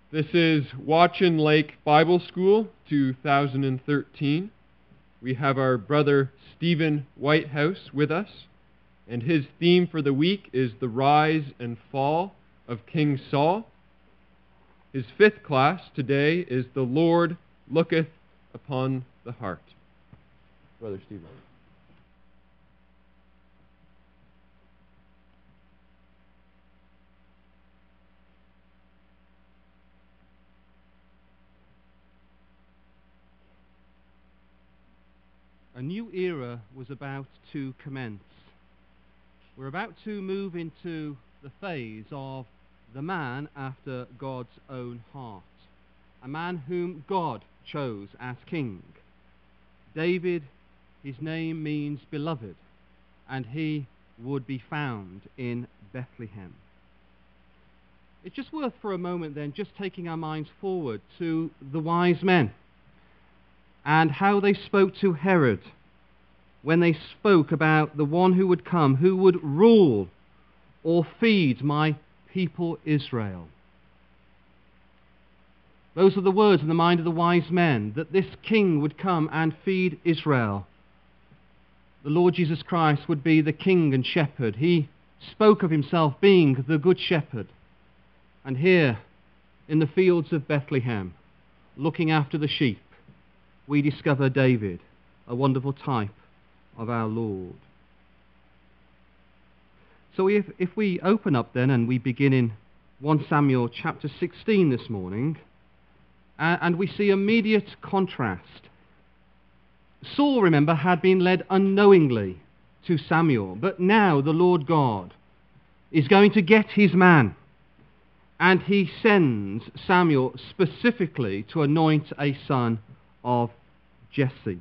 This is Watchin Lake Bible School 2013. We have our brother Stephen Whitehouse with us, and his theme for the week is the rise and fall of King Saul. His fifth class today is The Lord Looketh Upon the Heart. Brother Stephen. A new era was about to commence. We're about to move into the phase of the man after God's own heart, a man whom God chose as king. David, his name means beloved, and he would be found in Bethlehem. It's just worth for a moment then just taking our minds forward to the wise men and how they spoke to Herod when they spoke about the one who would come, who would rule or feed my people Israel. Those are the words in the mind of the wise men, that this king would come and feed Israel. The Lord Jesus Christ would be the king and shepherd. He spoke of himself being the good shepherd. And here, in the fields of Bethlehem, looking after the sheep, we discover David, a wonderful type of our Lord. So if we open up then and we begin in 1 Samuel chapter 16 this morning, and we see immediate contrast. Saul, remember, had been led unknowingly to Samuel, but now the Lord God is going to get his man, and he sends Samuel specifically to anoint a son of Jesse.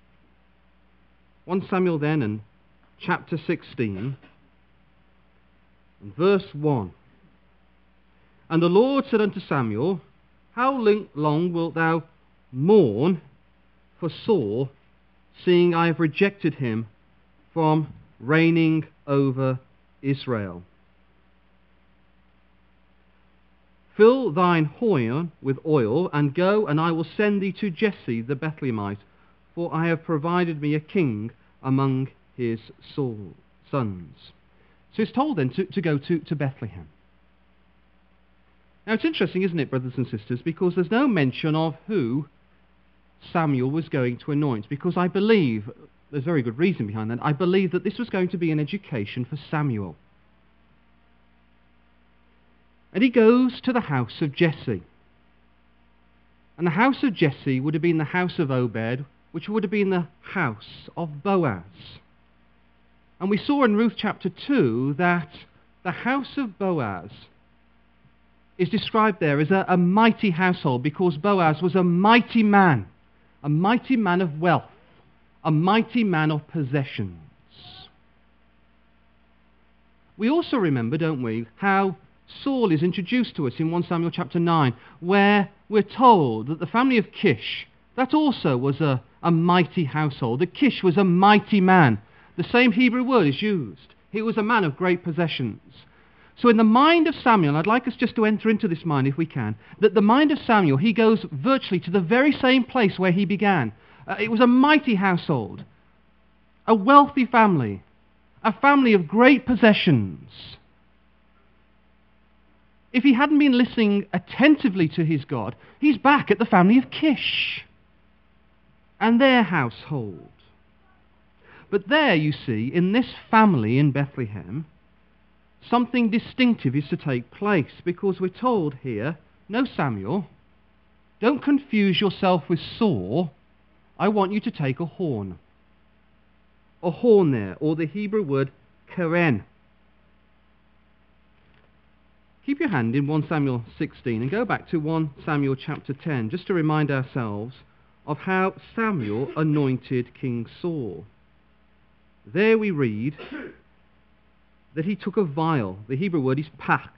1 Samuel then and chapter 16 and verse 1. And the Lord said unto Samuel, How long wilt thou mourn for Saul, seeing I have rejected him from reigning over Israel? Fill thine horn with oil, and go, and I will send thee to Jesse the Bethlehemite, for I have provided me a king among his sons. So he's told then to go to Bethlehem. Now it's interesting, isn't it, brothers and sisters, because there's no mention of who Samuel was going to anoint, because I believe, there's very good reason behind that, I believe that this was going to be an education for Samuel. And he goes to the house of Jesse. And the house of Jesse would have been the house of Obed, which would have been the house of Boaz. And we saw in Ruth chapter 2 that the house of Boaz is described there as a mighty household, because Boaz was a mighty man of wealth, a mighty man of possessions. We also remember, don't we, how Saul is introduced to us in 1 Samuel chapter 9, where we're told that the family of Kish, that also was a mighty household. That Kish was a mighty man. The same Hebrew word is used. He was a man of great possessions. So in the mind of Samuel, I'd like us just to enter into this mind if we can, that the mind of Samuel, he goes virtually to the very same place where he began. It was a mighty household, a wealthy family, a family of great possessions. If he hadn't been listening attentively to his God, he's back at the family of Kish and their household. But there, you see, in this family in Bethlehem, something distinctive is to take place, because we're told here, no, Samuel, don't confuse yourself with Saul. I want you to take a horn. A horn there, or the Hebrew word keren. Keep your hand in 1 Samuel 16 and go back to 1 Samuel chapter 10, just to remind ourselves of how Samuel anointed King Saul. There we read that he took a vial. The Hebrew word is pak.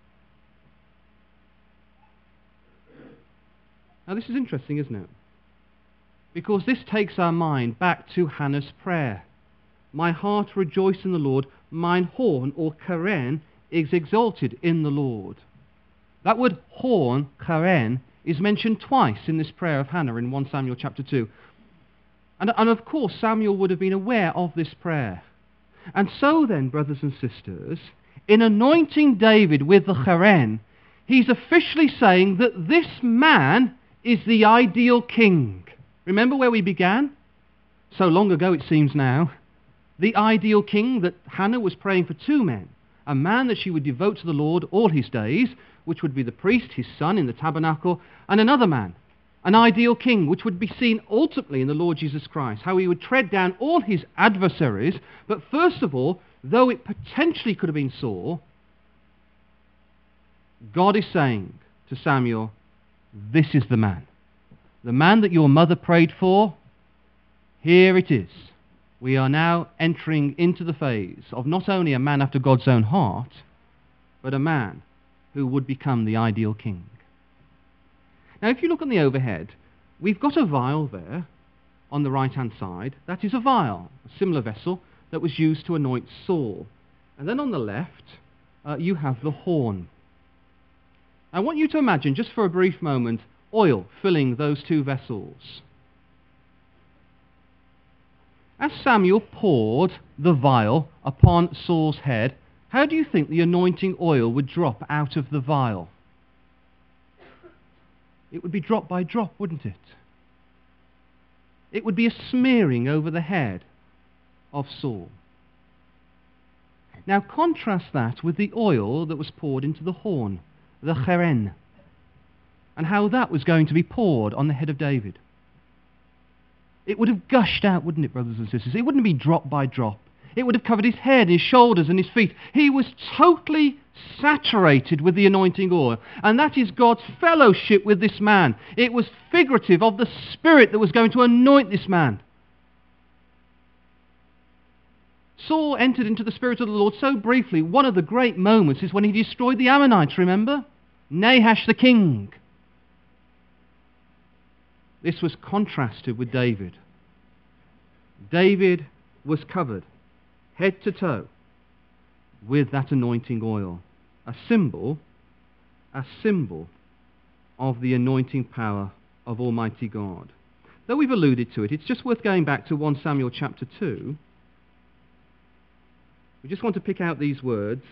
Now this is interesting, isn't it? Because this takes our mind back to Hannah's prayer. My heart rejoiced in the Lord, mine horn, or keren, is exalted in the Lord. That word horn, charen, is mentioned twice in this prayer of Hannah in 1 Samuel chapter 2. And of course, Samuel would have been aware of this prayer. And so then, brothers and sisters, in anointing David with the charen, he's officially saying that this man is the ideal king. Remember where we began? So long ago it seems now. The ideal king that Hannah was praying for two men. A man that she would devote to the Lord all his days, which would be the priest, his son, in the tabernacle, and another man, an ideal king, which would be seen ultimately in the Lord Jesus Christ, how he would tread down all his adversaries, but first of all, though it potentially could have been Saul, God is saying to Samuel, this is the man that your mother prayed for, here it is. We are now entering into the phase of not only a man after God's own heart, but a man who would become the ideal king. Now, if you look on the overhead, we've got a vial there on the right-hand side. That is a vial, a similar vessel that was used to anoint Saul. And then on the left, you have the horn. I want you to imagine, just for a brief moment, oil filling those two vessels. As Samuel poured the vial upon Saul's head, how do you think the anointing oil would drop out of the vial? It would be drop by drop, wouldn't it? It would be a smearing over the head of Saul. Now contrast that with the oil that was poured into the horn, the charen, and how that was going to be poured on the head of David. It would have gushed out, wouldn't it, brothers and sisters? It wouldn't be drop by drop. It would have covered his head, his shoulders, and his feet. He was totally saturated with the anointing oil. And that is God's fellowship with this man. It was figurative of the Spirit that was going to anoint this man. Saul entered into the Spirit of the Lord so briefly. One of the great moments is when he destroyed the Ammonites, remember? Nahash the king. This was contrasted with David. David was covered head to toe with that anointing oil, a symbol of the anointing power of Almighty God. Though we've alluded to it, it's just worth going back to 1 Samuel chapter 2. We just want to pick out these words.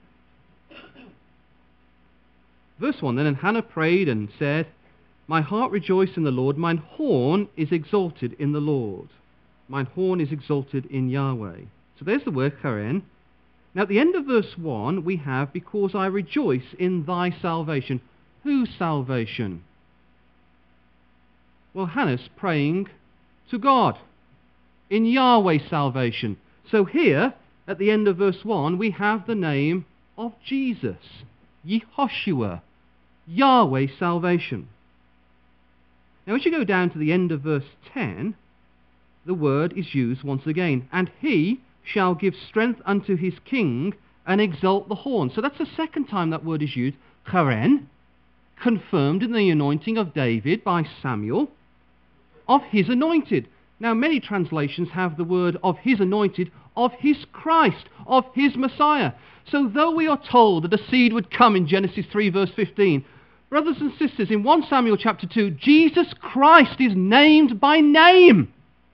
Verse 1, then, and Hannah prayed and said, my heart rejoiced in the Lord, mine horn is exalted in the Lord. Mine horn is exalted in Yahweh. So there's the word charen. Now at the end of verse 1 we have, because I rejoice in thy salvation. Whose salvation? Well, Hannah's praying to God in Yahweh's salvation. So here, at the end of verse 1, we have the name of Jesus, Yehoshua, Yahweh's salvation. Now as you go down to the end of verse 10, the word is used once again. And he shall give strength unto his king and exalt the horn. So that's the second time that word is used. Charen, confirmed in the anointing of David by Samuel, of his anointed. Now many translations have the word of his anointed, of his Christ, of his Messiah. So though we are told that a seed would come in Genesis 3 verse 15, brothers and sisters, in 1 Samuel chapter 2, Jesus Christ is named by name.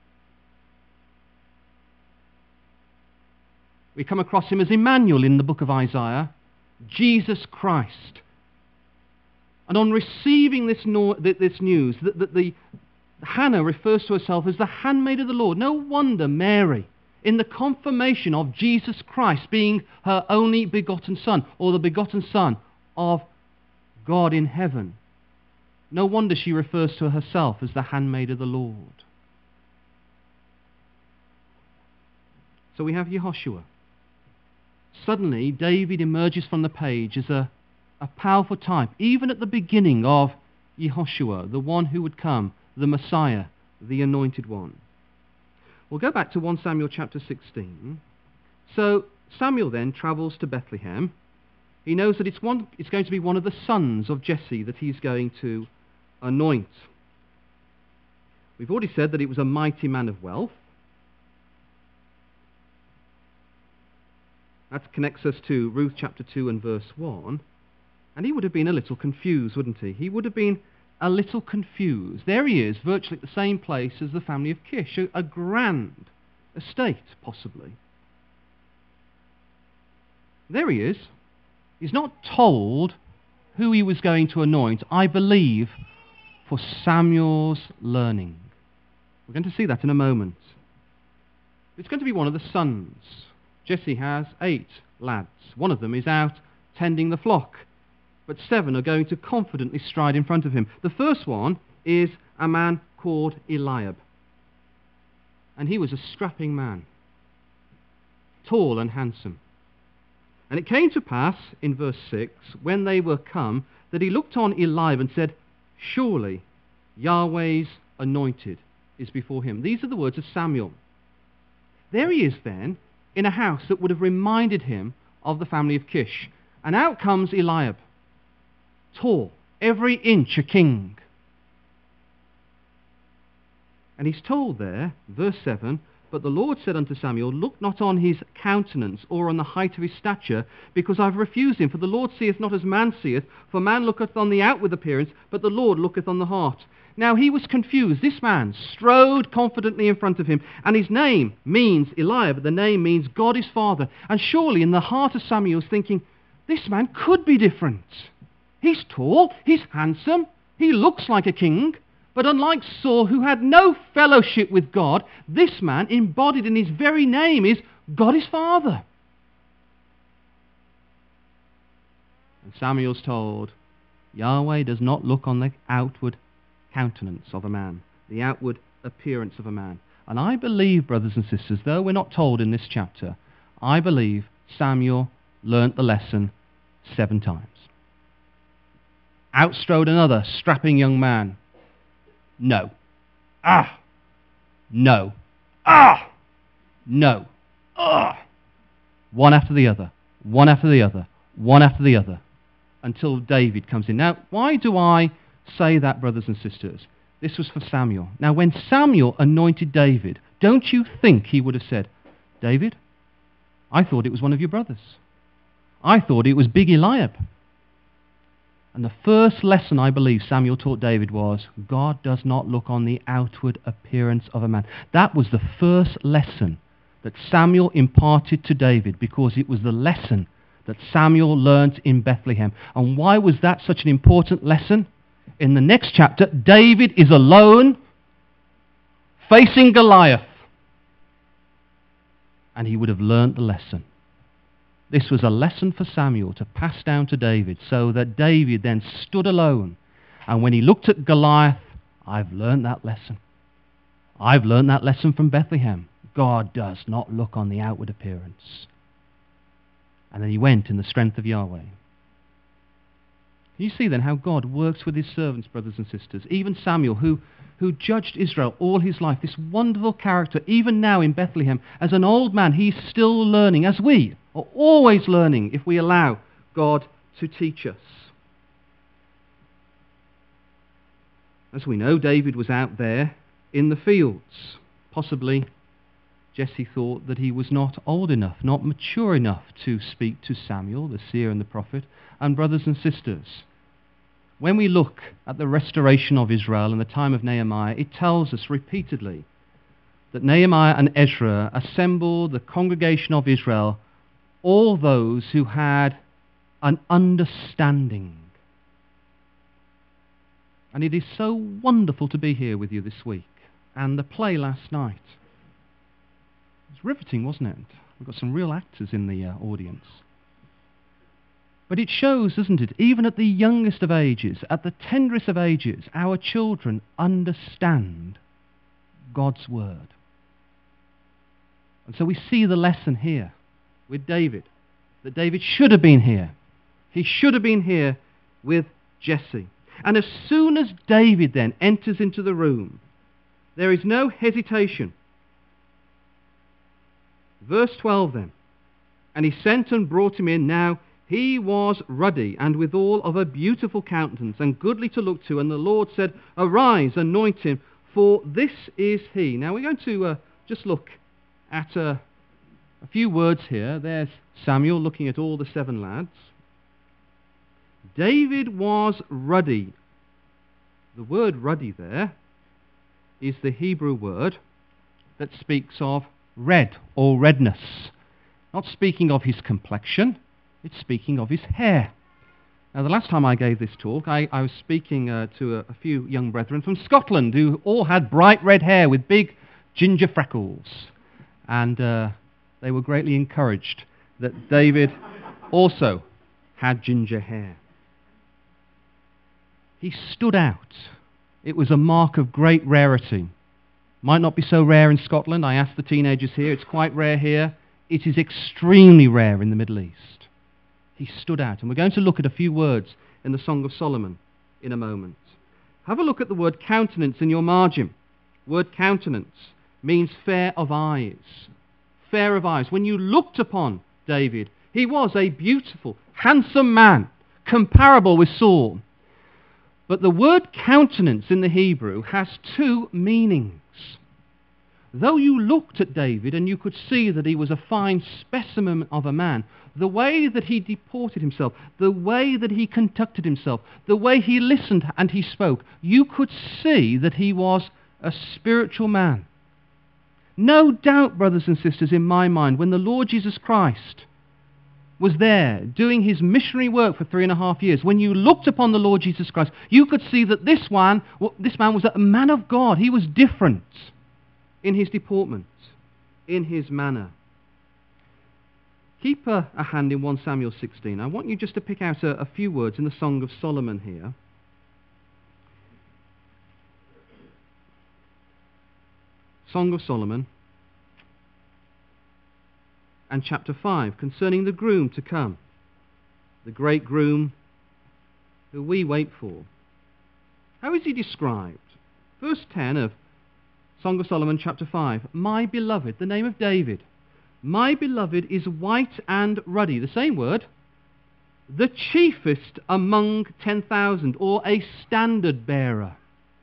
We come across him as Emmanuel in the book of Isaiah, Jesus Christ. And on receiving this news, that Hannah refers to herself as the handmaid of the Lord. No wonder Mary, in the confirmation of Jesus Christ being her only begotten Son, or the begotten Son of God in heaven, no wonder she refers to herself as the handmaid of the Lord. So we have Yehoshua. Suddenly, David emerges from the page as a powerful type, even at the beginning of Yehoshua, the one who would come, the Messiah, the anointed one. We'll go back to 1 Samuel chapter 16. So Samuel then travels to Bethlehem. He knows that it's going to be one of the sons of Jesse that he's going to anoint. We've already said that it was a mighty man of wealth. That connects us to Ruth chapter 2 and verse 1. And he would have been a little confused, wouldn't he? He would have been a little confused. There he is, virtually at the same place as the family of Kish, a grand estate, possibly. There he is. He's not told who he was going to anoint, I believe, for Samuel's learning. We're going to see that in a moment. It's going to be one of the sons. Jesse has 8 lads. One of them is out tending the flock, but 7 are going to confidently stride in front of him. The first one is a man called Eliab. And he was a strapping man, tall and handsome. And it came to pass, in verse 6, when they were come, that he looked on Eliab and said, surely Yahweh's anointed is before him. These are the words of Samuel. There he is then, in a house that would have reminded him of the family of Kish. And out comes Eliab, tall, every inch a king. And he's told there, verse 7, but the Lord said unto Samuel, look not on his countenance or on the height of his stature, because I have refused him. For the Lord seeth not as man seeth, for man looketh on the outward appearance, but the Lord looketh on the heart. Now he was confused. This man strode confidently in front of him, and his name means Eliab, the name means God is Father. And surely in the heart of Samuel was thinking, this man could be different. He's tall, he's handsome, he looks like a king. But unlike Saul, who had no fellowship with God, this man, embodied in his very name, is God is Father. And Samuel's told, Yahweh does not look on the outward countenance of a man, the outward appearance of a man. And I believe, brothers and sisters, though we're not told in this chapter, I believe Samuel learnt the lesson 7 times. Outstrode another strapping young man. No. Ah. No. Ah. No. Ah. One after the other. One after the other. One after the other. Until David comes in. Now, why do I say that, brothers and sisters? This was for Samuel. Now, when Samuel anointed David, don't you think he would have said, David, I thought it was one of your brothers. I thought it was big Eliab. And the first lesson I believe Samuel taught David was, God does not look on the outward appearance of a man. That was the first lesson that Samuel imparted to David, because it was the lesson that Samuel learnt in Bethlehem. And why was that such an important lesson? In the next chapter, David is alone facing Goliath. And he would have learnt the lesson. This was a lesson for Samuel to pass down to David, so that David then stood alone. And when he looked at Goliath, I've learned that lesson. I've learned that lesson from Bethlehem. God does not look on the outward appearance. And then he went in the strength of Yahweh. You see then how God works with his servants, brothers and sisters. Even Samuel, who judged Israel all his life, this wonderful character, even now in Bethlehem, as an old man, he's still learning, as we are always learning if we allow God to teach us. As we know, David was out there in the fields. Possibly Jesse thought that he was not old enough, not mature enough to speak to Samuel, the seer and the prophet. And brothers and sisters, when we look at the restoration of Israel in the time of Nehemiah, it tells us repeatedly that Nehemiah and Ezra assembled the congregation of Israel, all those who had an understanding. And it is so wonderful to be here with you this week. And the play last night, it was riveting, wasn't it? We've got some real actors in the audience. But it shows, doesn't it, even at the youngest of ages, at the tenderest of ages, our children understand God's word. And so we see the lesson here with David, that David should have been here. He should have been here with Jesse. And as soon as David then enters into the room, there is no hesitation. Verse 12 then, and he sent and brought him in. Now he was ruddy, and withal of a beautiful countenance, and goodly to look to. And the Lord said, arise, anoint him, for this is he. Now we're going to just look at a few words here. There's Samuel looking at all the 7 lads. David was ruddy. The word ruddy there is the Hebrew word that speaks of red or redness. Not speaking of his complexion, it's speaking of his hair. Now, the last time I gave this talk, I was speaking to a few young brethren from Scotland who all had bright red hair with big ginger freckles. And they were greatly encouraged that David also had ginger hair. He stood out. It was a mark of great rarity. Might not be so rare in Scotland. I asked the teenagers here. It's quite rare here. It is extremely rare in the Middle East. He stood out. And we're going to look at a few words in the Song of Solomon in a moment. Have a look at the word countenance in your margin. Word countenance means fair of eyes. Fair of eyes. When you looked upon David, he was a beautiful, handsome man, comparable with Saul. But the word countenance in the Hebrew has two meanings. Though you looked at David and you could see that he was a fine specimen of a man, the way that he deported himself, the way that he conducted himself, the way he listened and he spoke, you could see that he was a spiritual man. No doubt, brothers and sisters, in my mind, when the Lord Jesus Christ was there doing his missionary work for 3.5 years, when you looked upon the Lord Jesus Christ, you could see that this man was a man of God. He was different in his deportment, in his manner. Keep a hand in 1 Samuel 16. I want you just to pick out a few words in the Song of Solomon here. Song of Solomon and chapter 5, concerning the groom to come, the great groom who we wait for. How is he described? Verse 10 of Song of Solomon chapter 5, my beloved, the name of David, my beloved is white and ruddy, the same word, the chiefest among 10,000, or a standard bearer.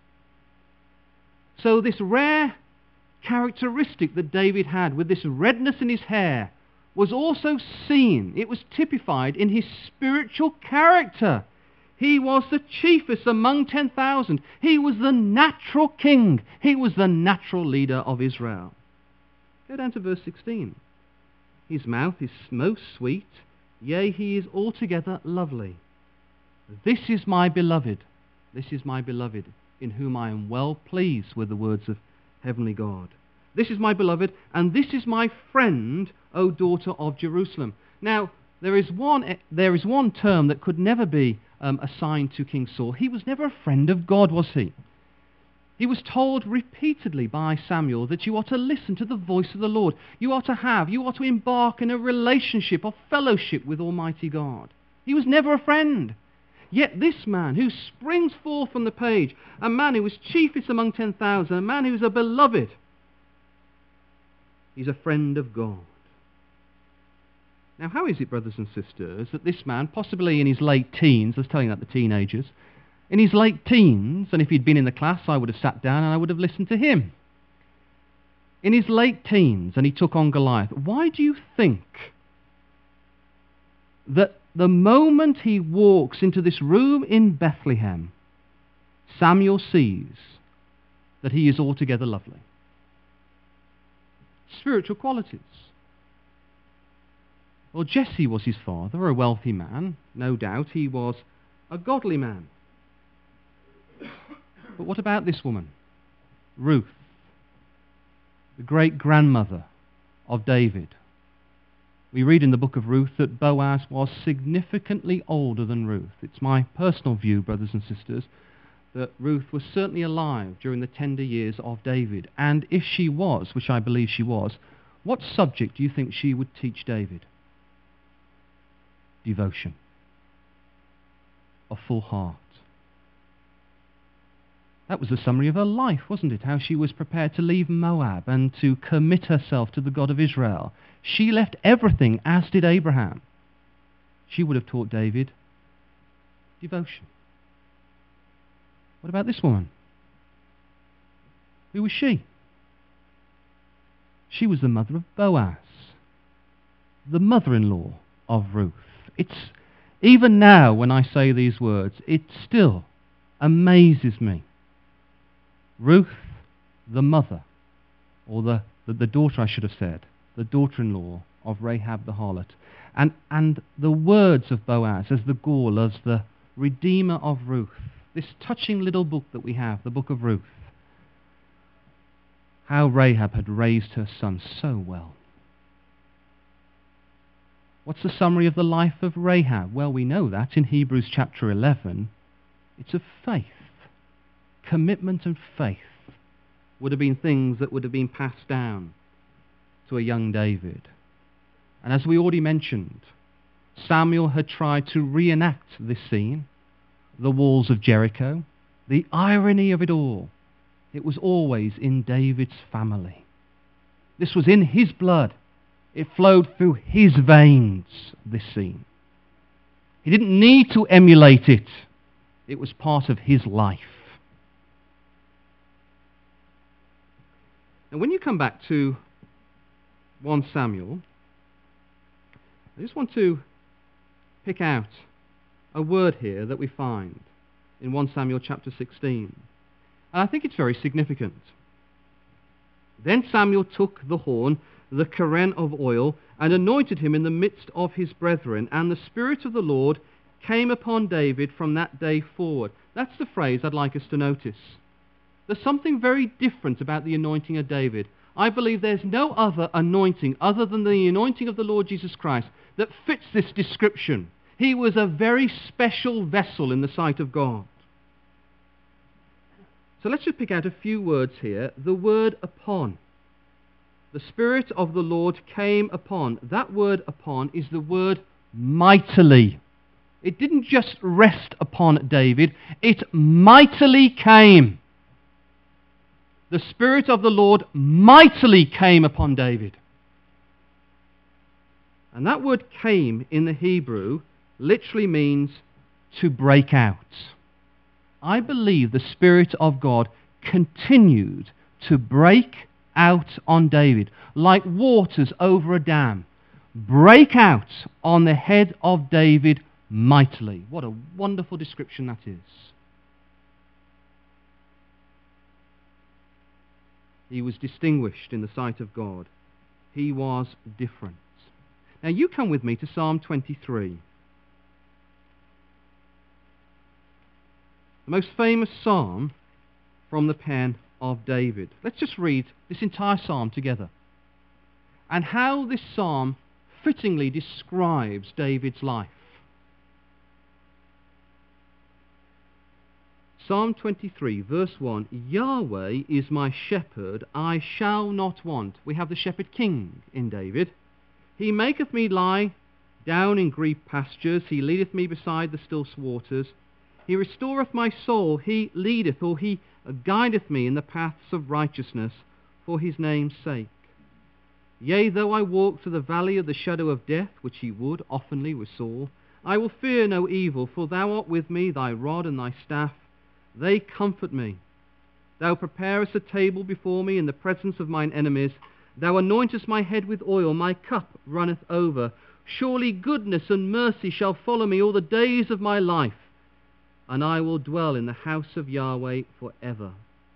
So this rare characteristic that David had with this redness in his hair was also seen, it was typified in his spiritual character. He was the chiefest among 10,000. He was the natural king. He was the natural leader of Israel. Go down to verse 16. His mouth is most sweet, yea, he is altogether lovely. This is my beloved, in whom I am well pleased, were the words of heavenly God. This is my beloved, and this is my friend, O daughter of Jerusalem. Now, there is one term that could never be assigned to King Saul. He was never a friend of God, was he? He was told repeatedly by Samuel that you are to listen to the voice of the Lord. You are to embark in a relationship of fellowship with Almighty God. He was never a friend. Yet this man who springs forth from the page, a man who is chiefest among 10,000, a man who is a beloved, he's a friend of God. Now, how is it, brothers and sisters, that this man, possibly in his late teens, I was telling that to teenagers, in his late teens, and if he'd been in the class, I would have sat down and I would have listened to him. In his late teens, and he took on Goliath. Why do you think that the moment he walks into this room in Bethlehem, Samuel sees that he is altogether lovely? Spiritual qualities. Well, Jesse was his father, a wealthy man. No doubt he was a godly man. But what about this woman? Ruth, the great-grandmother of David. We read in the book of Ruth that Boaz was significantly older than Ruth. It's my personal view, brothers and sisters, that Ruth was certainly alive during the tender years of David. And if she was, which I believe she was, what subject do you think she would teach David? Devotion. A full heart. That was the summary of her life, wasn't it? How she was prepared to leave Moab and to commit herself to the God of Israel. She left everything, as did Abraham. She would have taught David devotion. What about this woman? Who was she? She was the mother of Boaz, the mother-in-law of Ruth. Even now, when I say these words, it still amazes me. Ruth, the mother, or the daughter, I should have said, the daughter-in-law of Rahab the harlot, and the words of Boaz as the Gaul, as the redeemer of Ruth, this touching little book that we have, the book of Ruth, how Rahab had raised her son so well. What's the summary of the life of Rahab? Well, we know that in Hebrews chapter 11. It's of faith. Commitment and faith would have been things that would have been passed down to a young David. And as we already mentioned, Samuel had tried to reenact this scene, the walls of Jericho. The irony of it all, it was always in David's family. This was in his blood. It flowed through his veins, this scene. He didn't need to emulate it. It was part of his life. Now, when you come back to 1 Samuel, I just want to pick out a word here that we find in 1 Samuel chapter 16. And I think it's very significant. Then Samuel took the horn, the keren of oil, and anointed him in the midst of his brethren, and the Spirit of the Lord came upon David from that day forward. That's the phrase I'd like us to notice. There's something very different about the anointing of David. I believe there's no other anointing other than the anointing of the Lord Jesus Christ that fits this description. He was a very special vessel in the sight of God. So let's just pick out a few words here. The word upon. The Spirit of the Lord came upon. That word upon is the word mightily. It didn't just rest upon David, it mightily came. The Spirit of the Lord mightily came upon David. And that word came in the Hebrew literally means to break out. I believe the Spirit of God continued to break out on David like waters over a dam. Break out on the head of David mightily. What a wonderful description that is. He was distinguished in the sight of God. He was different. Now you come with me to Psalm 23. The most famous psalm from the pen of David. Let's just read this entire psalm together. And how this psalm fittingly describes David's life. Psalm 23, verse 1, Yahweh is my shepherd, I shall not want. We have the shepherd king in David. He maketh me lie down in green pastures, he leadeth me beside the still waters. He restoreth my soul, he leadeth, or he guideth me in the paths of righteousness for his name's sake. Yea, though I walk through the valley of the shadow of death, which he would oftenly with Saul, I will fear no evil, for thou art with me, thy rod and thy staff, they comfort me. Thou preparest a table before me in the presence of mine enemies. Thou anointest my head with oil, my cup runneth over. Surely goodness and mercy shall follow me all the days of my life, and I will dwell in the house of Yahweh forever.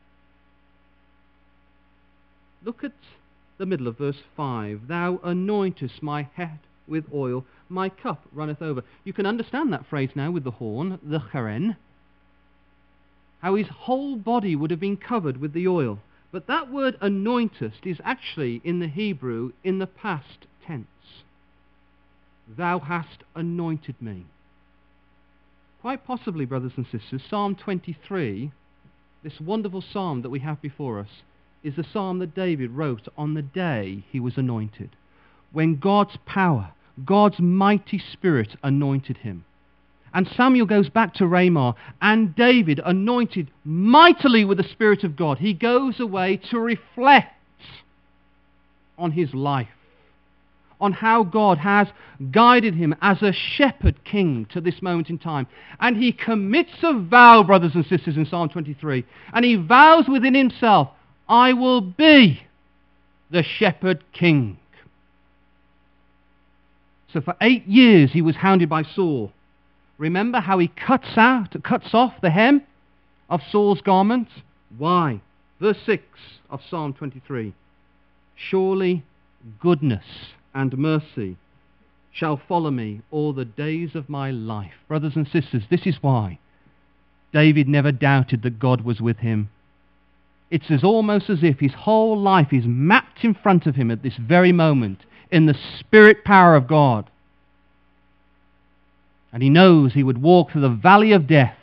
Look at the middle of verse 5. Thou anointest my head with oil, my cup runneth over. You can understand that phrase now with the horn, the keren, how his whole body would have been covered with the oil. But that word anointest is actually in the Hebrew in the past tense. Thou hast anointed me. Quite possibly, brothers and sisters, Psalm 23, this wonderful psalm that we have before us, is the psalm that David wrote on the day he was anointed, when God's power, God's mighty Spirit anointed him. And Samuel goes back to Ramah, and David, anointed mightily with the Spirit of God, he goes away to reflect on his life, on how God has guided him as a shepherd king to this moment in time. And he commits a vow, brothers and sisters, in Psalm 23, and he vows within himself, I will be the shepherd king. So for 8 years he was hounded by Saul. Remember how he cuts off the hem of Saul's garment? Why? Verse 6 of Psalm 23. Surely goodness and mercy shall follow me all the days of my life. Brothers and sisters, this is why David never doubted that God was with him. It's almost as if his whole life is mapped in front of him at this very moment in the spirit power of God. And he knows he would walk through the valley of death.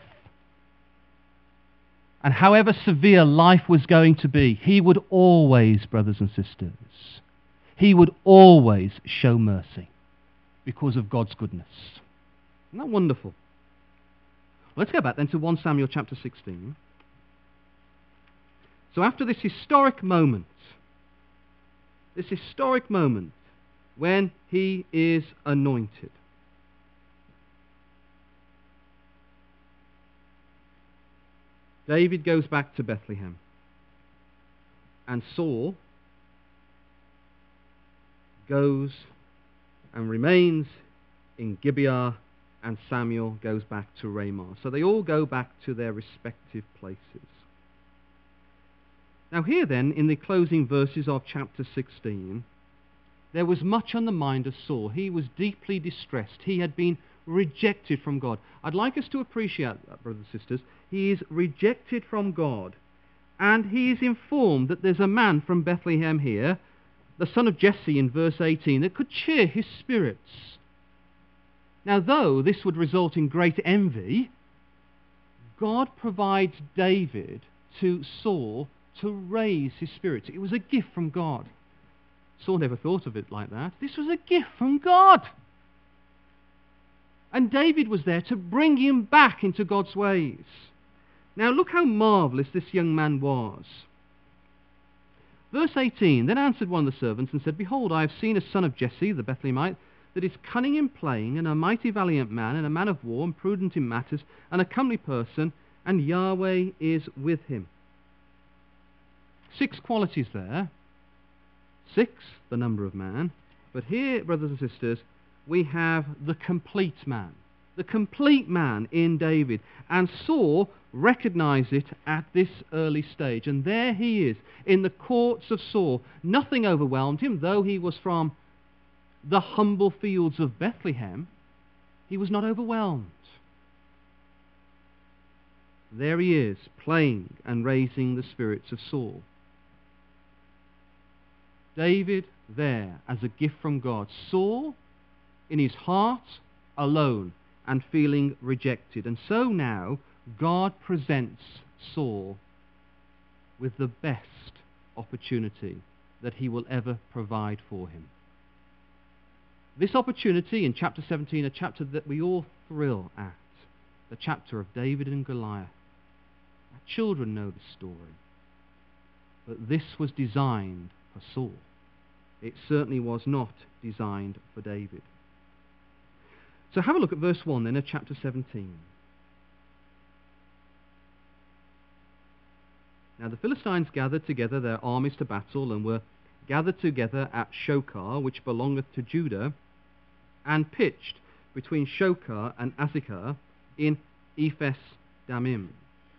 And however severe life was going to be, he would always, brothers and sisters, he would always show mercy because of God's goodness. Isn't that wonderful? Let's go back then to 1 Samuel chapter 16. So after this historic moment when he is anointed, David goes back to Bethlehem, and Saul goes and remains in Gibeah, and Samuel goes back to Ramah. So they all go back to their respective places. Now here then, in the closing verses of chapter 16, there was much on the mind of Saul. He was deeply distressed. He had been rejected from God. I'd like us to appreciate that, brothers and sisters. He is rejected from God, and he is informed that there's a man from Bethlehem here, the son of Jesse in verse 18, that could cheer his spirits. Now, though this would result in great envy, God provides David to Saul to raise his spirits. It was a gift from God. Saul never thought of it like that. This was a gift from God. And David was there to bring him back into God's ways. Now look how marvellous this young man was. Verse 18, then answered one of the servants and said, Behold, I have seen a son of Jesse, the Bethlehemite, that is cunning in playing, and a mighty valiant man, and a man of war, and prudent in matters, and a comely person, and Yahweh is with him. 6 qualities there. 6, the number of man. But here, brothers and sisters, we have the complete man in David. And Saul recognized it at this early stage. And there he is, in the courts of Saul. Nothing overwhelmed him, though he was from the humble fields of Bethlehem. He was not overwhelmed. There he is, playing and raising the spirits of Saul. David there as a gift from God. Saul in his heart alone and feeling rejected. And so now God presents Saul with the best opportunity that he will ever provide for him. This opportunity in chapter 17, a chapter that we all thrill at, the chapter of David and Goliath. Our children know the story. But this was designed for Saul. It certainly was not designed for David. So have a look at verse 1 then of chapter 17. Now the Philistines gathered together their armies to battle, and were gathered together at Shokar, which belongeth to Judah, and pitched between Shokar and Azekah in Ephes Damim.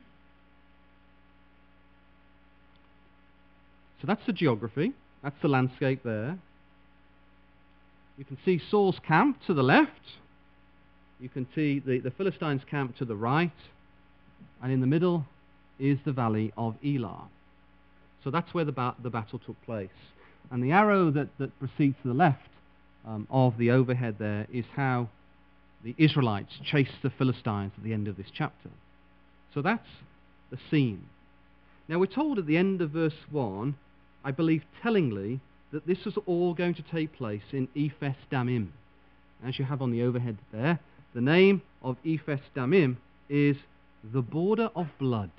So that's the geography. That's the landscape there. You can see Saul's camp to the left. You can see the Philistines' camp to the right. And in the middle is the valley of Elah. So that's where the battle took place. And the arrow that proceeds to the left of the overhead there is how the Israelites chased the Philistines at the end of this chapter. So that's the scene. Now we're told at the end of verse 1, I believe tellingly, that this was all going to take place in Ephes Damim. As you have on the overhead there, the name of Ephes Damim is the border of blood.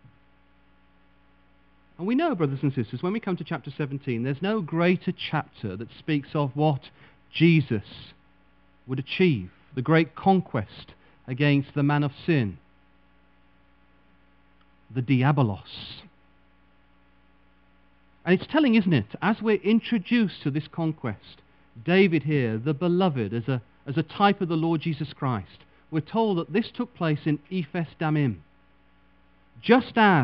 And we know, brothers and sisters, when we come to chapter 17, there's no greater chapter that speaks of what Jesus would achieve, the great conquest against the man of sin, the Diabolos. And it's telling, isn't it, as we're introduced to this conquest, David here, the beloved, as a type of the Lord Jesus Christ, we're told that this took place in Ephes Damim. Just as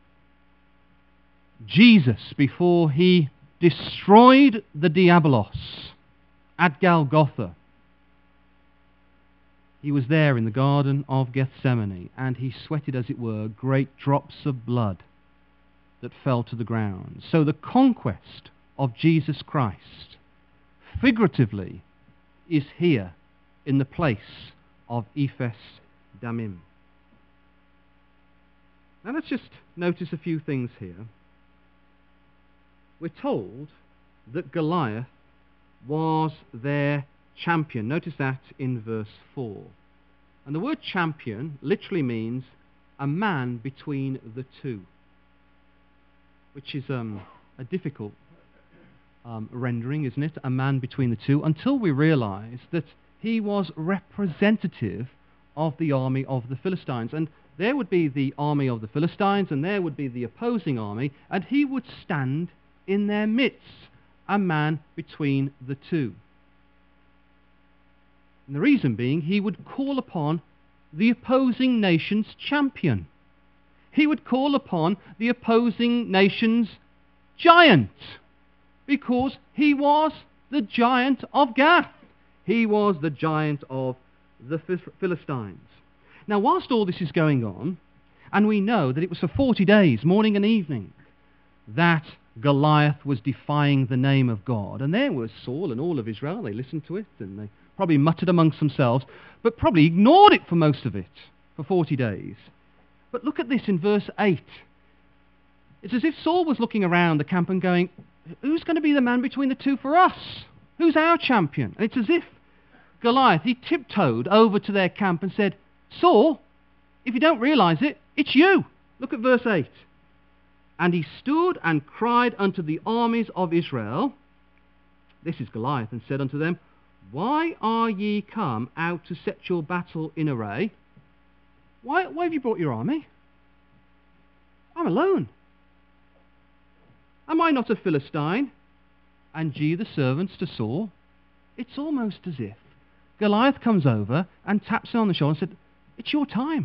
Jesus, before he destroyed the Diabolos at Golgotha, he was there in the Garden of Gethsemane, and he sweated, as it were, great drops of blood that fell to the ground. So the conquest of Jesus Christ, figuratively, is here in the place of Ephes Damim. Now let's just notice a few things here. We're told that Goliath was their champion. Notice that in verse 4. And the word champion literally means a man between the two, which is a difficult rendering, isn't it? A man between the two, until we realize that he was representative of the army of the Philistines. And there would be the army of the Philistines, and there would be the opposing army, and he would stand in their midst, a man between the two. And the reason being, he would call upon the opposing nation's champion. He would call upon the opposing nation's giant, because he was the giant of Gath. He was the giant of the Philistines. Now, whilst all this is going on, and we know that it was for 40 days, morning and evening, that Goliath was defying the name of God. And there was Saul and all of Israel. They listened to it, and they probably muttered amongst themselves, but probably ignored it for most of it, for 40 days. But look at this in verse 8. It's as if Saul was looking around the camp and going, who's going to be the man between the two for us? Who's our champion? And it's as if Goliath, he tiptoed over to their camp and said, Saul, if you don't realize it, it's you. Look at verse 8. And he stood and cried unto the armies of Israel, this is Goliath, and said unto them, why are ye come out to set your battle in array? Why have you brought your army? I'm alone. Am I not a Philistine? And ye the servants to Saul? It's almost as if Goliath comes over and taps him on the shoulder and said, it's your time.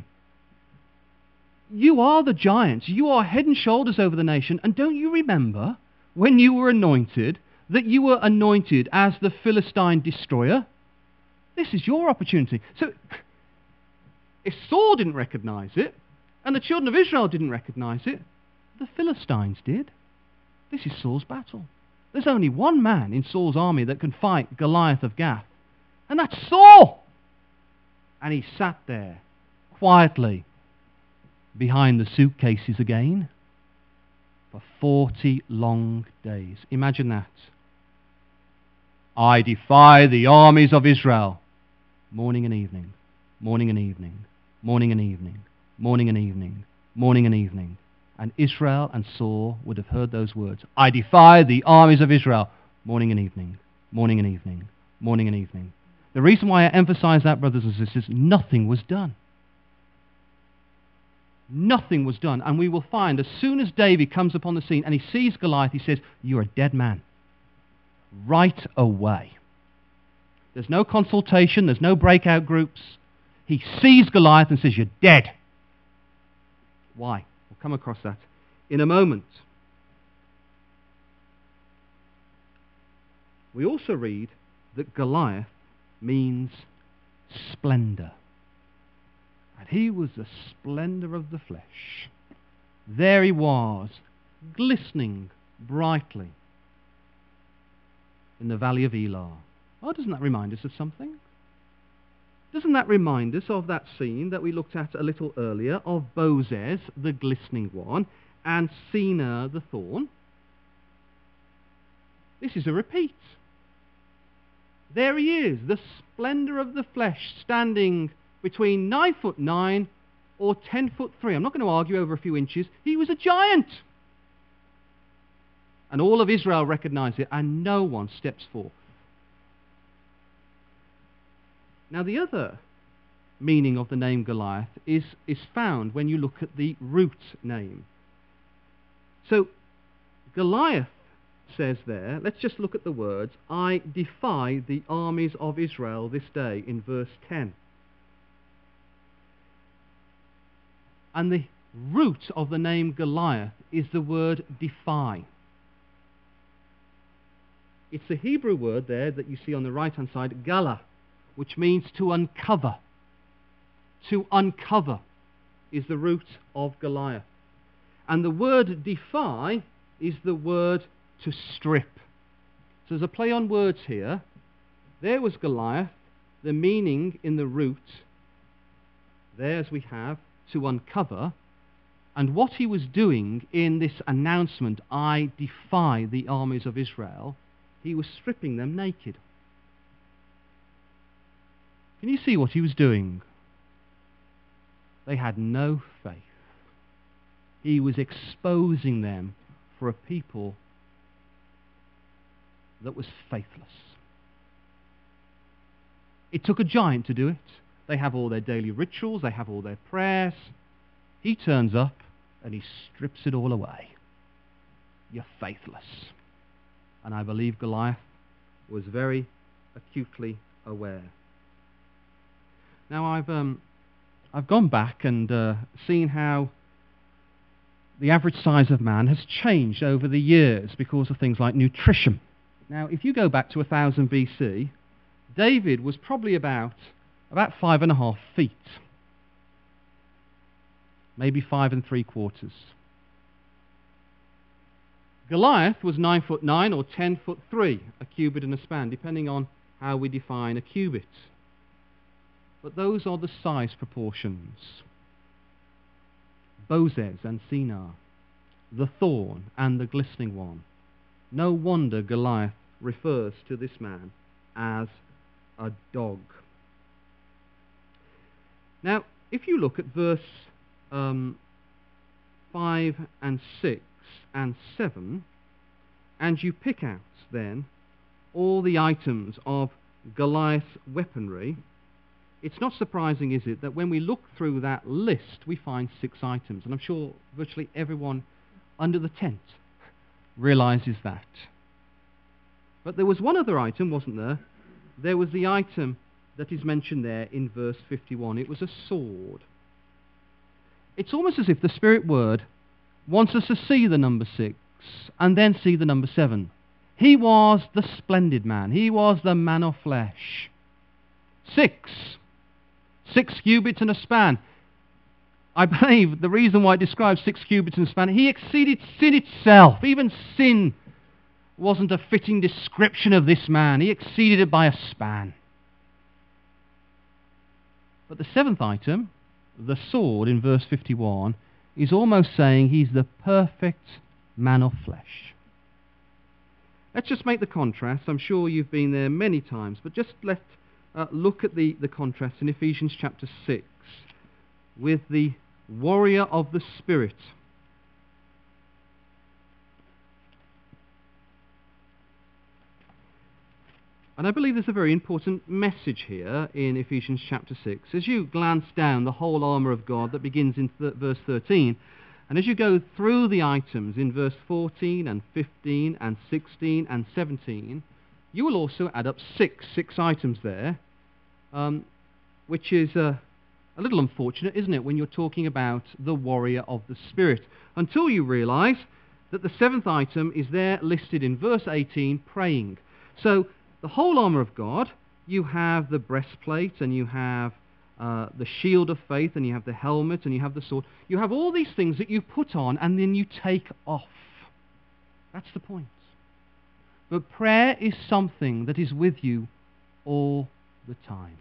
You are the giants. You are head and shoulders over the nation. And don't you remember when you were anointed, that you were anointed as the Philistine destroyer? This is your opportunity. So, if Saul didn't recognize it, and the children of Israel didn't recognize it, the Philistines did. This is Saul's battle. There's only one man in Saul's army that can fight Goliath of Gath, and that's Saul. And he sat there quietly behind the suitcases again for 40 long days. Imagine that. I defy the armies of Israel. Morning and evening, morning and evening, morning and evening, morning and evening, morning and evening. And Israel and Saul would have heard those words. I defy the armies of Israel. Morning and evening, morning and evening, morning and evening. The reason why I emphasize that, brothers and sisters, nothing was done. Nothing was done. And we will find as soon as David comes upon the scene and he sees Goliath, he says, you're a dead man. Right away. There's no consultation. There's no breakout groups. He sees Goliath and says, you're dead. Why? We'll come across that in a moment. We also read that Goliath means splendor. And he was the splendor of the flesh. There he was, glistening brightly in the valley of Elah. Oh, doesn't that remind us of something? Doesn't that remind us of that scene that we looked at a little earlier of Bozez, the glistening one, and Senir, the thorn? This is a repeat. There he is, the splendor of the flesh, standing between 9'9" or 10'3". I'm not going to argue over a few inches. He was a giant. And all of Israel recognized it, and no one steps forth. Now, the other meaning of the name Goliath is found when you look at the root name. So, Goliath says there, let's just look at the words, I defy the armies of Israel this day, in verse 10. And the root of the name Goliath is the word defy. It's the Hebrew word there that you see on the right-hand side, gala, which means to uncover. To uncover is the root of Goliath. And the word defy is the word to strip. So there's a play on words here. There was Goliath, the meaning in the root, there as we have, to uncover. And what he was doing in this announcement, I defy the armies of Israel, he was stripping them naked. Can you see what he was doing? They had no faith. He was exposing them for a people that was faithless. It took a giant to do it. They have all their daily rituals, they have all their prayers. He turns up and he strips it all away. You're faithless. And I believe Goliath was very acutely aware. Now I've gone back and seen how the average size of man has changed over the years because of things like nutrition. Now, if you go back to 1000 BC, David was probably about 5.5 feet, maybe 5 3/4. Goliath was 9'9" or 10'3", a cubit and a span, depending on how we define a cubit. But those are the size proportions. Bozez and Senir, the thorn and the glistening one. No wonder Goliath refers to this man as a dog. Now, if you look at verse 5 and 6 and 7, and you pick out then all the items of Goliath's weaponry, it's not surprising, is it, that when we look through that list, we find 6 items. And I'm sure virtually everyone under the tent realizes that. But there was one other item, wasn't there? There was the item that is mentioned there in verse 51. It was a sword. It's almost as if the Spirit Word wants us to see the number 6 and then see the number 7. He was the splendid man. He was the man of flesh. 6 cubits and a span. I believe the reason why it describes 6 cubits and a span, he exceeded sin itself. Even sin wasn't a fitting description of this man. He exceeded it by a span. But the 7th item, the sword in verse 51, is almost saying he's the perfect man of flesh. Let's just make the contrast. I'm sure you've been there many times, but just let's look at the contrast in Ephesians chapter 6 with the warrior of the Spirit. And I believe there's a very important message here in Ephesians chapter 6. As you glance down the whole armour of God that begins in verse 13, and as you go through the items in verse 14 and 15 and 16 and 17, you will also add up six items there, which is a little unfortunate, isn't it, when you're talking about the warrior of the Spirit, until you realise that the 7th item is there listed in verse 18, praying. So the whole armour of God, you have the breastplate, and you have the shield of faith, and you have the helmet, and you have the sword. You have all these things that you put on and then you take off. That's the point. But prayer is something that is with you all the time.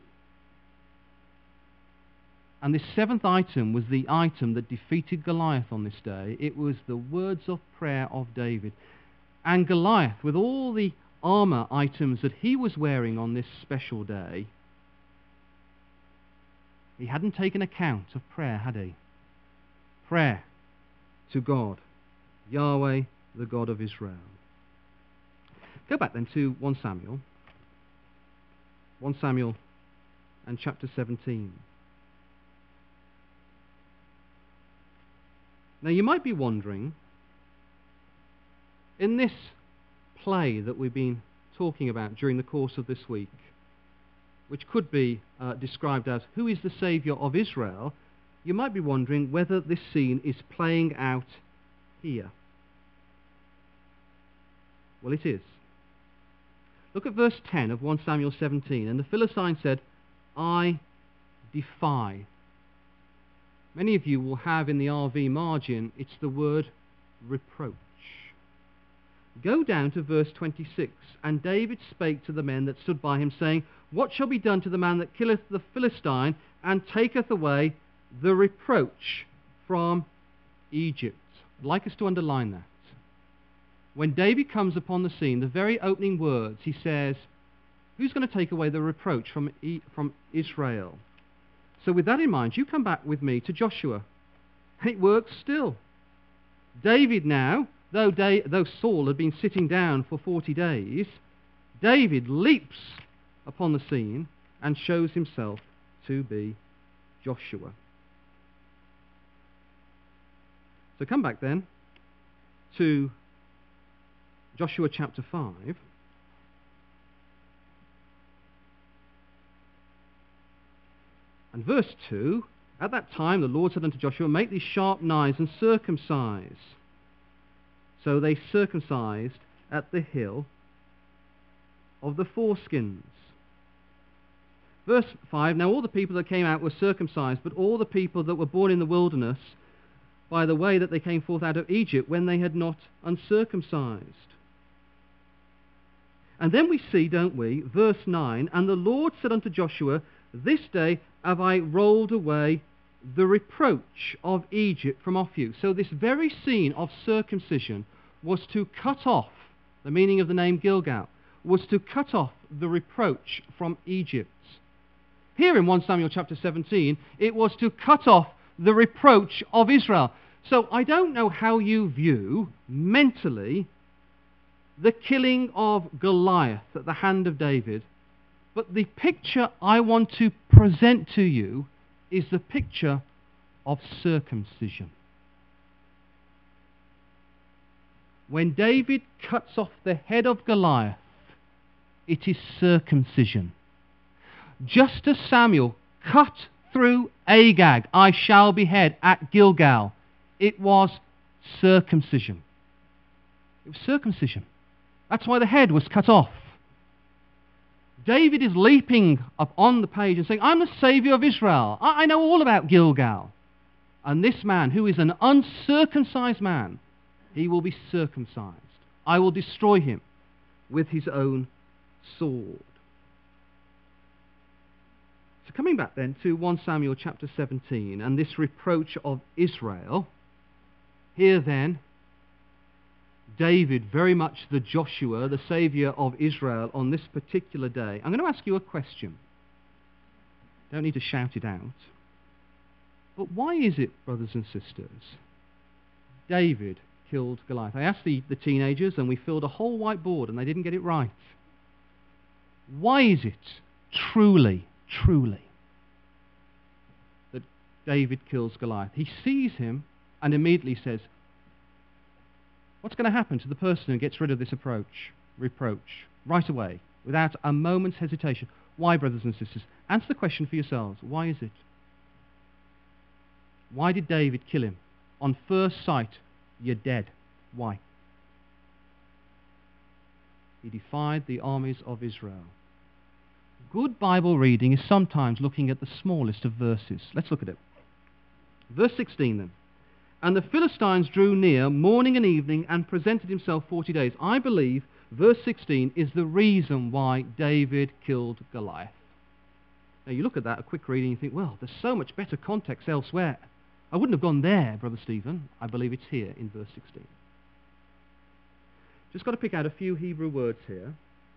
And this 7th item was the item that defeated Goliath on this day. It was the words of prayer of David. And Goliath, with all the armour items that he was wearing on this special day, he hadn't taken account of prayer, had he? Prayer to God, Yahweh, the God of Israel. Go back then to 1 Samuel. 1 Samuel and chapter 17. Now you might be wondering, in this play that we've been talking about during the course of this week, which could be described as, who is the Saviour of Israel? you might be wondering whether this scene is playing out here. Well, it is. Look at verse 10 of 1 Samuel 17. And the Philistine said, I defy. Many of you will have in the RV margin, it's the word reproach. Go down to verse 26. And David spake to the men that stood by him, saying, What shall be done to the man that killeth the Philistine, and taketh away the reproach from Egypt? I'd like us to underline that. When David comes upon the scene, the very opening words, he says, who's going to take away the reproach from Israel? So with that in mind, you come back with me to Joshua. And it works still. David now, though Saul had been sitting down for 40 days, David leaps upon the scene and shows himself to be Joshua. So come back then to Joshua chapter 5. And verse 2, At that time the Lord said unto Joshua, Make these sharp knives and circumcise. So they circumcised at the hill of the foreskins. Verse 5, Now all the people that came out were circumcised, but all the people that were born in the wilderness, by the way that they came forth out of Egypt, when they had not uncircumcised. And then we see, don't we, verse 9, And the Lord said unto Joshua, This day have I rolled away the reproach of Egypt from off you. So this very scene of circumcision was to cut off, the meaning of the name Gilgal, was to cut off the reproach from Egypt. Here in 1 Samuel chapter 17, it was to cut off the reproach of Israel. So I don't know how you view mentally the killing of Goliath at the hand of David, but the picture I want to present to you is the picture of circumcision. When David cuts off the head of Goliath, it is circumcision. Just as Samuel cut through Agag, I shall behead, at Gilgal, it was circumcision. It was circumcision. That's why the head was cut off. David is leaping up on the page and saying, I'm the Saviour of Israel. I know all about Gilgal. And this man, who is an uncircumcised man, he will be circumcised. I will destroy him with his own sword. So coming back then to 1 Samuel chapter 17 and this reproach of Israel, here then, David, very much the Joshua, the Saviour of Israel on this particular day. I'm going to ask you a question. Don't need to shout it out. But why is it, brothers and sisters, David killed Goliath? I asked the teenagers and we filled a whole whiteboard and they didn't get it right. Why is it truly that David kills Goliath? He sees him and immediately says, what's going to happen to the person who gets rid of this reproach right away, without a moment's hesitation? Why, brothers and sisters? Answer the question for yourselves. Why is it? Why did David kill him? On first sight, you're dead. Why? He defied the armies of Israel. Good Bible reading is sometimes looking at the smallest of verses. Let's look at it. Verse 16 then. And the Philistines drew near morning and evening and presented himself 40 days. I believe verse 16 is the reason why David killed Goliath. Now you look at that, a quick reading, and you think, well, there's so much better context elsewhere. I wouldn't have gone there, Brother Stephen. I believe it's here in verse 16. Just got to pick out a few Hebrew words here.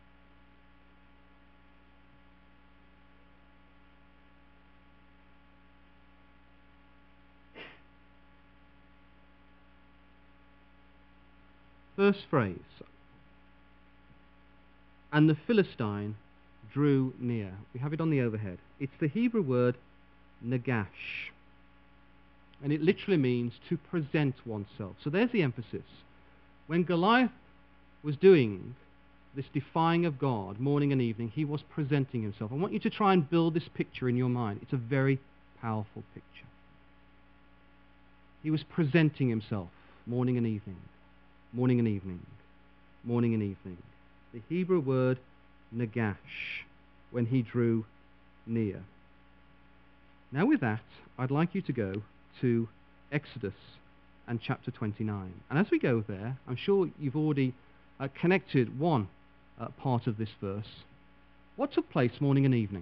First phrase, and the Philistine drew near. We have it on the overhead. It's the Hebrew word nagash, and it literally means to present oneself. So there's the emphasis. When Goliath was doing this defying of God morning and evening, he was presenting himself. I want you to try and build this picture in your mind. It's a very powerful picture. He was presenting himself morning and evening, morning and evening, morning and evening. The Hebrew word nagash, when he drew near. Now with that, I'd like you to go to Exodus and chapter 29. And as we go there, I'm sure you've already connected one part of this verse. What took place morning and evening?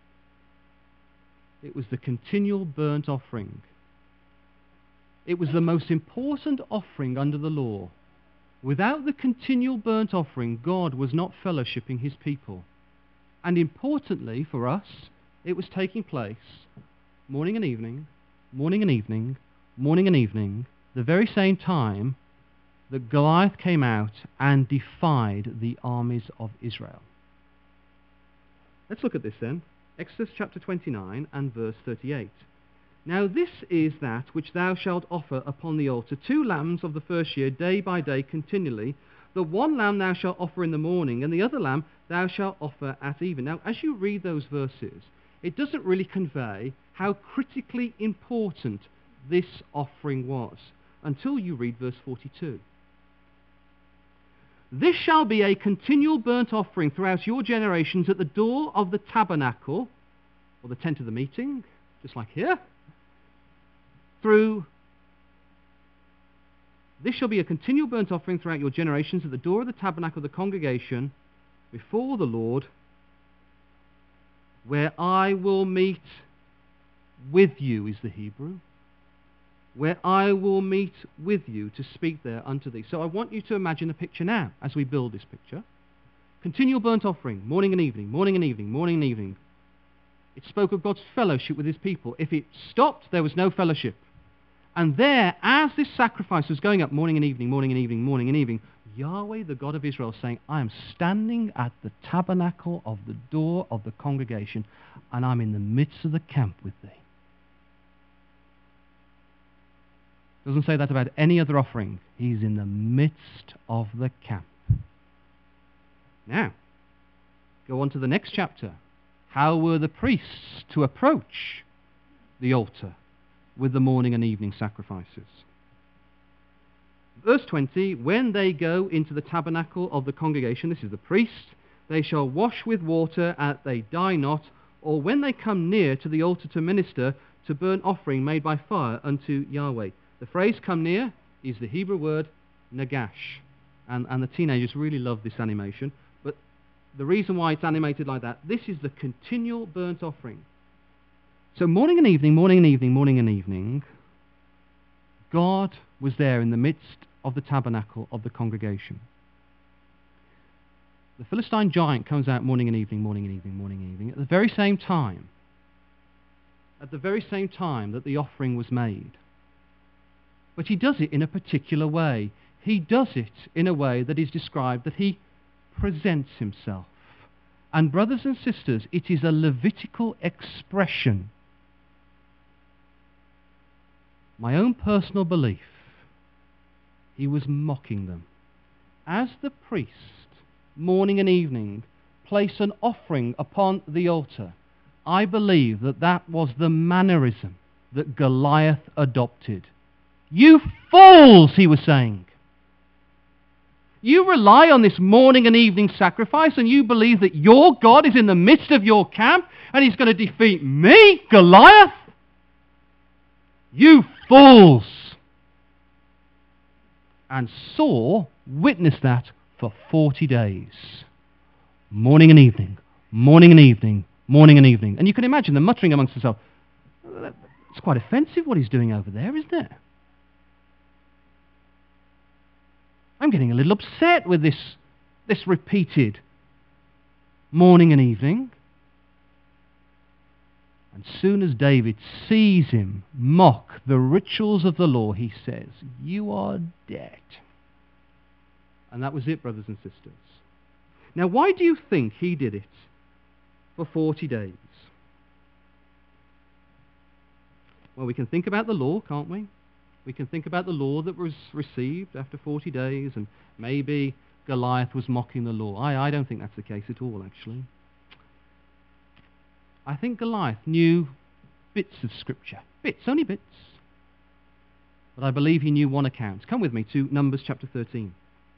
It was the continual burnt offering. It was the most important offering under the law. Without the continual burnt offering, God was not fellowshipping his people. And importantly for us, it was taking place morning and evening, morning and evening, morning and evening, the very same time that Goliath came out and defied the armies of Israel. Let's look at this then. Exodus chapter 29 and verse 38. Now this is that which thou shalt offer upon the altar, 2 lambs of the first year, day by day, continually. The one lamb thou shalt offer in the morning, and the other lamb thou shalt offer at even. Now, as you read those verses, it doesn't really convey how critically important this offering was until you read verse 42. This shall be a continual burnt offering throughout your generations at the door of the tabernacle, or the tent of the meeting, just like here. This shall be a continual burnt offering throughout your generations at the door of the tabernacle of the congregation before the Lord, where I will meet with you, is the Hebrew. Where I will meet with you to speak there unto thee. So I want you to imagine a picture now as we build this picture. Continual burnt offering, morning and evening, morning and evening, morning and evening. It spoke of God's fellowship with his people. If it stopped, there was no fellowship. And there, as this sacrifice was going up morning and evening, morning and evening, morning and evening, Yahweh, the God of Israel, saying, I am standing at the tabernacle of the door of the congregation, and I'm in the midst of the camp with thee. Doesn't say that about any other offering. He's in the midst of the camp. Now, go on to the next chapter. How were the priests to approach the altar with the morning and evening sacrifices? Verse 20, when they go into the tabernacle of the congregation, this is the priest, they shall wash with water that they die not, or when they come near to the altar to minister, to burn offering made by fire unto Yahweh. The phrase come near is the Hebrew word nagash. And the teenagers really love this animation. But the reason why it's animated like that, this is the continual burnt offering. So morning and evening, morning and evening, morning and evening, God was there in the midst of the tabernacle of the congregation. The Philistine giant comes out morning and evening, morning and evening, morning and evening, at the very same time that the offering was made. But he does it in a particular way. He does it in a way that is described that he presents himself. And brothers and sisters, it is a Levitical expression. My own personal belief, he was mocking them. As the priest, morning and evening, place an offering upon the altar, I believe that that was the mannerism that Goliath adopted. You fools, he was saying. You rely on this morning and evening sacrifice and you believe that your God is in the midst of your camp and he's going to defeat me, Goliath? You fools! And Saul witnessed that for 40 days. Morning and evening, morning and evening, morning and evening. And you can imagine them muttering amongst themselves, it's quite offensive what he's doing over there, isn't it? I'm getting a little upset with this repeated morning and evening. And soon as David sees him mock the rituals of the law, he says, you are dead. And that was it, brothers and sisters. Now, why do you think he did it for 40 days? Well, we can think about the law, can't we? We can think about the law that was received after 40 days, and maybe Goliath was mocking the law. I don't think that's the case at all, actually. I think Goliath knew bits of Scripture. Bits, only bits. but I believe he knew one account. Come with me to Numbers chapter 13.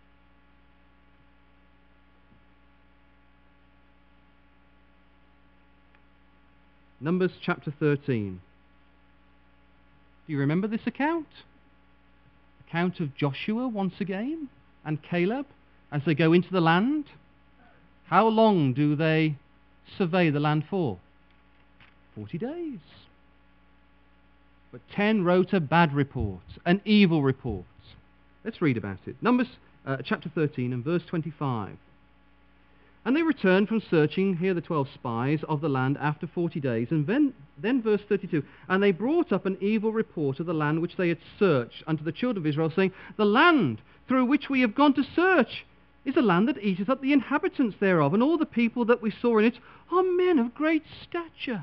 Numbers chapter 13. Do you remember this account? Account of Joshua once again and Caleb as they go into the land. How long do they survey the land for? 40 days. But 10 wrote a bad report, an evil report. Let's read about it. Numbers chapter 13 and verse 25. And they returned from searching, here the 12 spies, of the land after 40 days. And then verse 32, and they brought up an evil report of the land which they had searched unto the children of Israel, saying, the land through which we have gone to search is a land that eateth up the inhabitants thereof, and all the people that we saw in it are men of great stature.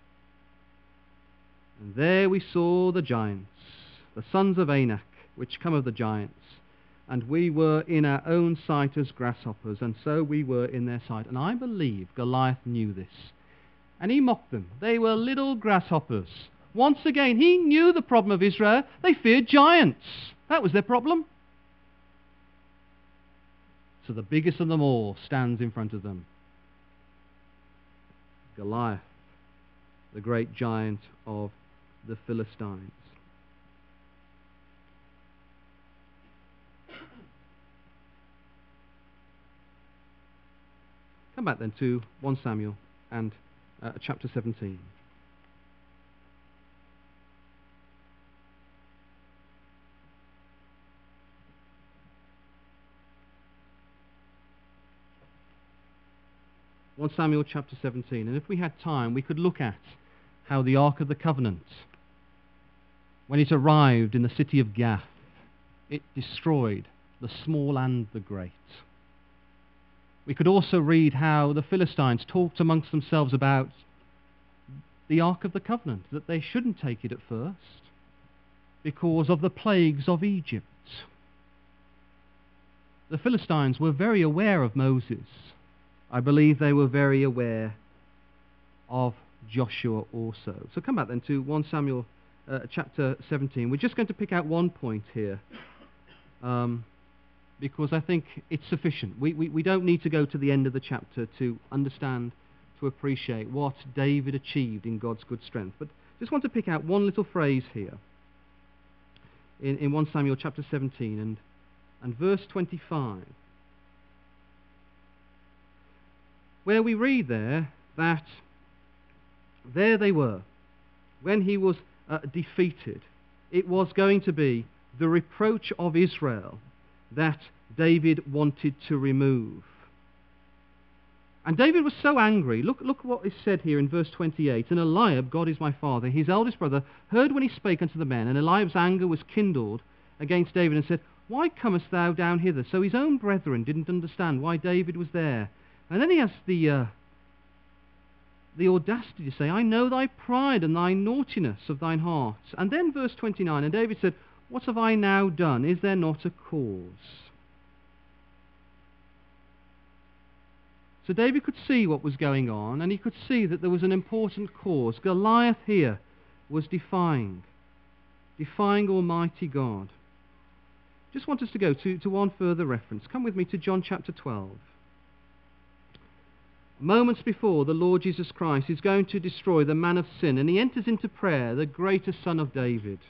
And there we saw the giants, the sons of Anak, which come of the giants. And we were in our own sight as grasshoppers, and so we were in their sight. And I believe Goliath knew this. And he mocked them. They were little grasshoppers. Once again, he knew the problem of Israel. They feared giants. That was their problem. So the biggest of them all stands in front of them. Goliath, the great giant of the Philistines. Come back then to 1 Samuel and chapter 17. (1 Samuel chapter 17). And if we had time, we could look at how the Ark of the Covenant, when it arrived in the city of Gath, it destroyed the small and the great. We could also read how the Philistines talked amongst themselves about the Ark of the Covenant, that they shouldn't take it at first because of the plagues of Egypt. The Philistines were very aware of Moses. I believe they were very aware of Joshua also. So come back then to 1 Samuel chapter 17. We're just going to pick out one point here, because I think it's sufficient. We don't need to go to the end of the chapter to understand, to appreciate what David achieved in God's good strength. But just want to pick out one little phrase here in 1 Samuel chapter 17 and verse 25, where we read there that there they were. When he was defeated, it was going to be the reproach of Israel that David wanted to remove. And David was so angry. Look what is said here in verse 28. And Eliab, God is my father, his eldest brother, heard when he spake unto the men, and Eliab's anger was kindled against David, and said, why comest thou down hither? So his own brethren didn't understand why David was there. And then he has the audacity to say, I know thy pride and thy naughtiness of thine heart. And then verse 29, and David said, what have I now done? Is there not a cause? So David could see what was going on, and he could see that there was an important cause. Goliath here was defying Almighty God. Just want us to go to one further reference. Come with me to John chapter 12. Moments before, the Lord Jesus Christ is going to destroy the man of sin, and he enters into prayer, the greatest son of David.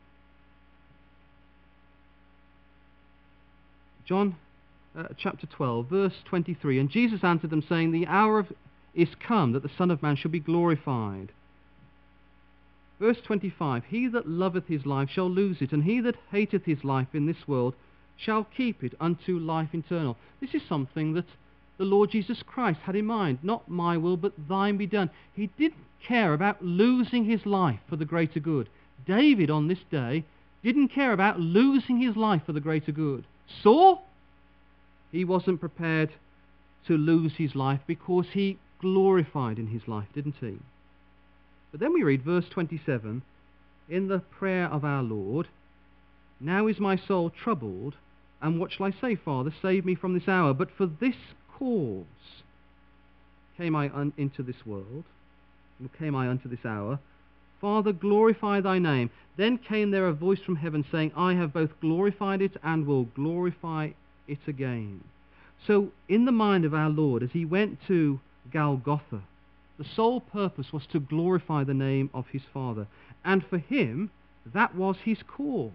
John chapter 12, verse 23, and Jesus answered them, saying, the hour is come that the Son of Man shall be glorified. Verse 25, he that loveth his life shall lose it, and he that hateth his life in this world shall keep it unto life eternal. This is something that the Lord Jesus Christ had in mind. Not my will, but thine be done. He didn't care about losing his life for the greater good. David on this day didn't care about losing his life for the greater good. Saul, he wasn't prepared to lose his life because he glorified in his life, didn't he? But then we read verse 27, in the prayer of our Lord, now is my soul troubled, and what shall I say, Father? Save me from this hour. But for this cause came I into this world, came I unto this hour, Father, glorify thy name. Then came there a voice from heaven saying, I have both glorified it and will glorify it again. So in the mind of our Lord, as he went to Golgotha, the sole purpose was to glorify the name of his Father. And for him, that was his cause.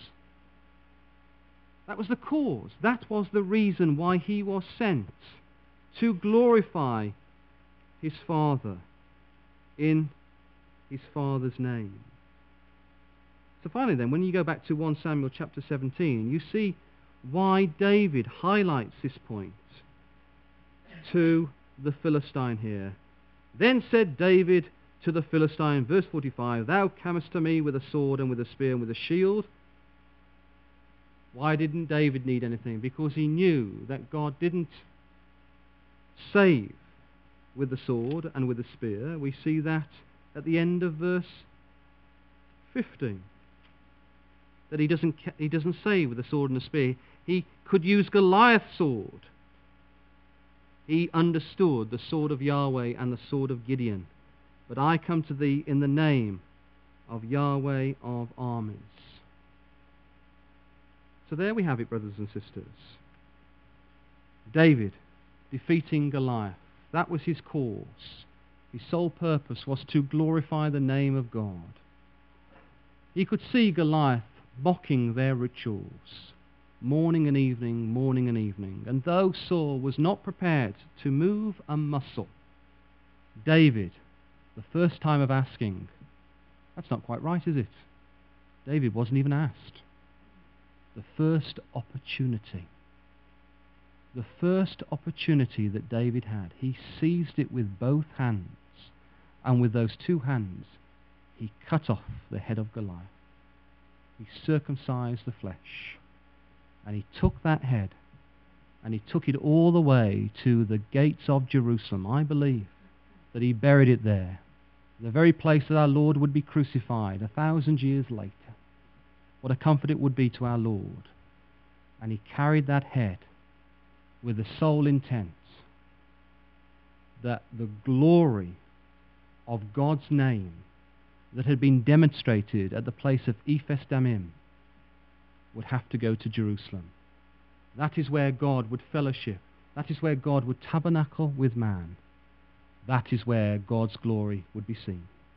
That was the cause. That was the reason why he was sent, to glorify his Father in his Father's name. So finally then, when you go back to 1 Samuel chapter 17, you see why David highlights this point to the Philistine here. Then said David to the Philistine, verse 45, Thou camest to me with a sword and with a spear and with a shield. Why didn't David need anything? Because he knew that God didn't save with the sword and with the spear. We see that at the end of verse 15. That he doesn't save with the sword and the spear. He could use Goliath's sword. He understood the sword of Yahweh and the sword of Gideon. But I come to thee in the name of Yahweh of armies. So there we have it, brothers and sisters. David defeating Goliath. That was his cause. His sole purpose was to glorify the name of God. He could see Goliath mocking their rituals, morning and evening. And though Saul was not prepared to move a muscle, David, the first time of asking, that's not quite right, is it? David wasn't even asked. The first opportunity that David had, he seized it with both hands, and with those two hands he cut off the head of Goliath. He circumcised the flesh, and he took that head and he took it all the way to the gates of Jerusalem. I believe that he buried it there, the very place that our Lord would be crucified 1,000 years later. What a comfort it would be to our Lord. And he carried that head with the sole intent that the glory of God's name that had been demonstrated at the place of Ephes Damim would have to go to Jerusalem. That is where God would fellowship. That is where God would tabernacle with man. That is where God's glory would be seen.